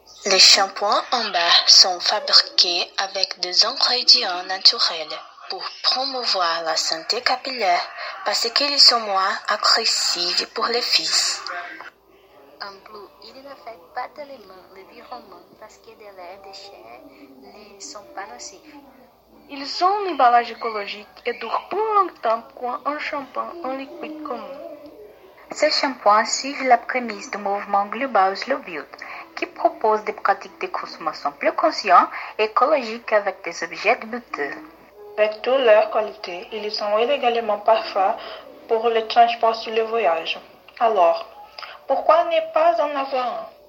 Les shampoings en barre sont fabriqués avec des ingrédients naturels pour promouvoir la santé capillaire parce qu'ils sont moins agressifs pour les filles. En plus, ils n'affectent pas tellement l'environnement parce que leurs déchets ne sont pas nocifs. Ils ont une emballage écologique et durent plus longtemps qu'un shampoing en liquide commun. Ces shampoings suivent la prémisse du mouvement global Slow Beauty, qui propose des pratiques de consommation plus conscientes et écologiques avec des objets de beauté. Avec toute leur qualité, ils sont illégalement parfaits pour le transport sur le voyage. Alors, pourquoi ne pas en avoir un?